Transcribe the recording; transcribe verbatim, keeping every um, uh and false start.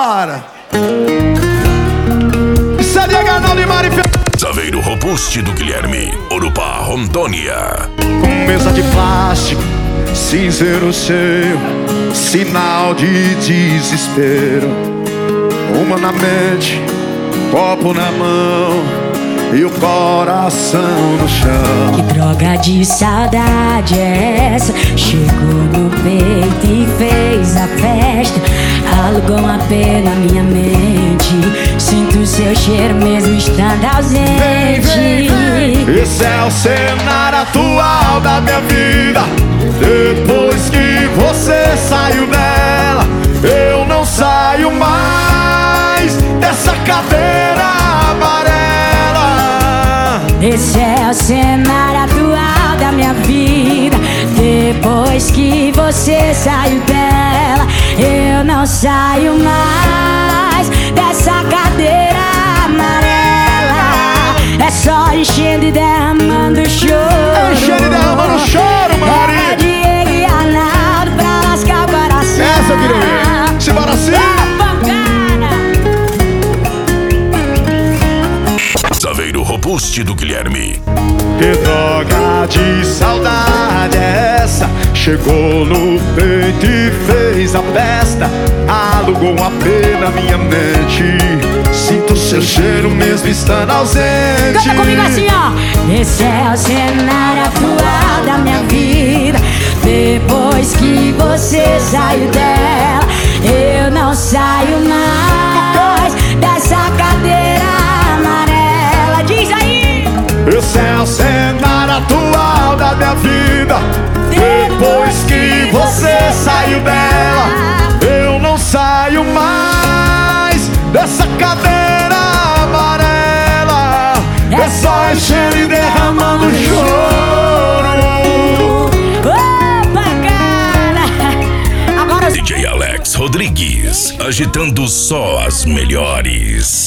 Vambora! Sabia Arnaldo e Mari. Saveiro robuste do Guilherme, Urupá, Rondônia. Com mesa de plástico, cinzeiro cheio, sinal de desespero. Uma na mente, copo na mão e o coração no chão. Que droga de saudade é essa? Chegou no peito e fez a festa. Alugou um A P na minha mente. Sinto seu cheiro mesmo estando ausente. Vem, vem, vem. Esse é o cenário atual da minha vida. Depois que você saiu dela, eu não saio mais dessa cadeira amarela. Esse é o cenário atual da minha vida. Depois que você saiu dela, eu não saio mais dessa cadeira amarela. É só enchendo e derramando choro. É enchendo e derramando choro, Mari. É Diego e Arnaldo pra lascar o coração. Essa eu queria. Simbora assim. Saveiro robuste do Guilherme. Que droga de saudade é essa? Chegou no peito e fez a festa. Alugou um A P na minha mente. Sinto seu cheiro mesmo estando ausente. Canta comigo assim, ó. Esse é o cenário atual da minha vida. Depois que você saiu dela, eu não saio mais dessa cadeira amarela. Diz aí! Esse é o cenário atual da minha vida. Depois que você saiu dela, eu não saio mais dessa cadeira amarela. É só enchendo e derramando choro. Opa, cara! Agora D J Alex Rodrigues, agitando só as melhores.